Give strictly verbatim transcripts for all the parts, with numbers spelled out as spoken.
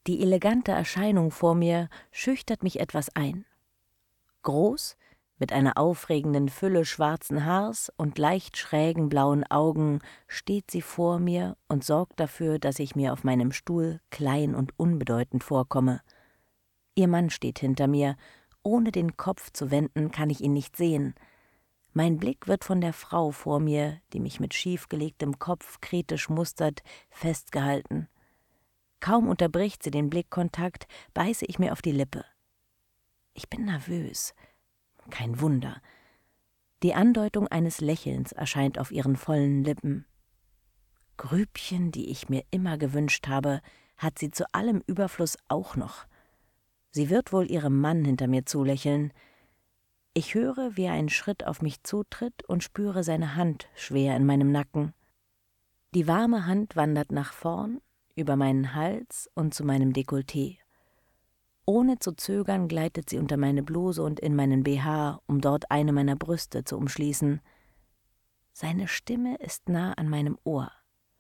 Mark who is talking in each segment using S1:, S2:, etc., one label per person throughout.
S1: Die elegante Erscheinung vor mir schüchtert mich etwas ein. Groß, mit einer aufregenden Fülle schwarzen Haars und leicht schrägen blauen Augen steht sie vor mir und sorgt dafür, dass ich mir auf meinem Stuhl klein und unbedeutend vorkomme. Ihr Mann steht hinter mir. Ohne den Kopf zu wenden, kann ich ihn nicht sehen. Mein Blick wird von der Frau vor mir, die mich mit schiefgelegtem Kopf kritisch mustert, festgehalten. Kaum unterbricht sie den Blickkontakt, beiße ich mir auf die Lippe. Ich bin nervös. Kein Wunder. Die Andeutung eines Lächelns erscheint auf ihren vollen Lippen. Grübchen, die ich mir immer gewünscht habe, hat sie zu allem Überfluss auch noch. Sie wird wohl ihrem Mann hinter mir zulächeln. Ich höre, wie er einen Schritt auf mich zutritt und spüre seine Hand schwer in meinem Nacken. Die warme Hand wandert nach vorn, über meinen Hals und zu meinem Dekolleté. Ohne zu zögern gleitet sie unter meine Bluse und in meinen B H, um dort eine meiner Brüste zu umschließen. Seine Stimme ist nah an meinem Ohr.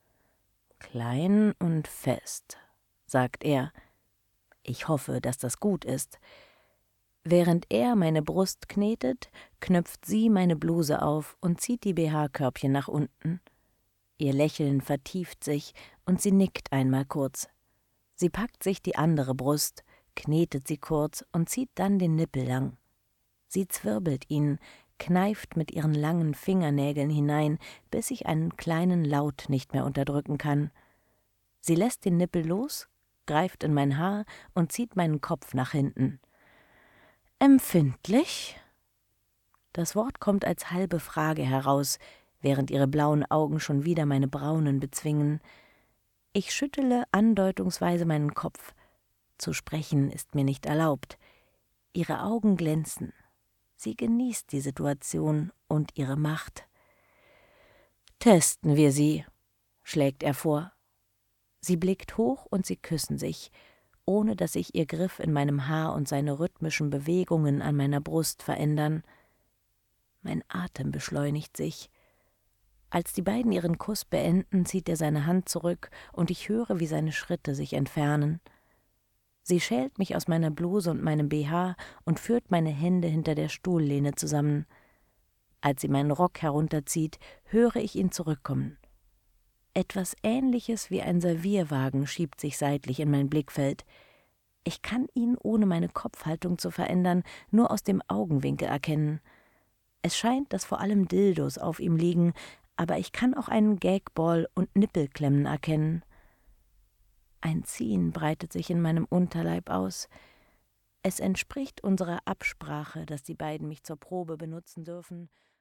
S1: »Klein und fest«, sagt er. Ich hoffe, dass das gut ist. Während er meine Brust knetet, knöpft sie meine Bluse auf und zieht die B H-Körbchen nach unten. Ihr Lächeln vertieft sich und sie nickt einmal kurz. Sie packt sich die andere Brust, knetet sie kurz und zieht dann den Nippel lang. Sie zwirbelt ihn, kneift mit ihren langen Fingernägeln hinein, bis ich einen kleinen Laut nicht mehr unterdrücken kann. Sie lässt den Nippel los, greift in mein Haar und zieht meinen Kopf nach hinten. »Empfindlich?« Das Wort kommt als halbe Frage heraus, während ihre blauen Augen schon wieder meine braunen bezwingen. Ich schüttele andeutungsweise meinen Kopf. Zu sprechen ist mir nicht erlaubt. Ihre Augen glänzen. Sie genießt die Situation und ihre Macht. »Testen wir sie«, schlägt er vor. Sie blickt hoch und sie küssen sich, ohne dass sich ihr Griff in meinem Haar und seine rhythmischen Bewegungen an meiner Brust verändern. Mein Atem beschleunigt sich. Als die beiden ihren Kuss beenden, zieht er seine Hand zurück und ich höre, wie seine Schritte sich entfernen. Sie schält mich aus meiner Bluse und meinem B H und führt meine Hände hinter der Stuhllehne zusammen. Als sie meinen Rock herunterzieht, höre ich ihn zurückkommen. Etwas Ähnliches wie ein Servierwagen schiebt sich seitlich in mein Blickfeld. Ich kann ihn, ohne meine Kopfhaltung zu verändern, nur aus dem Augenwinkel erkennen. Es scheint, dass vor allem Dildos auf ihm liegen, aber ich kann auch einen Gagball und Nippelklemmen erkennen. Ein Ziehen breitet sich in meinem Unterleib aus. Es entspricht unserer Absprache, dass die beiden mich zur Probe benutzen dürfen,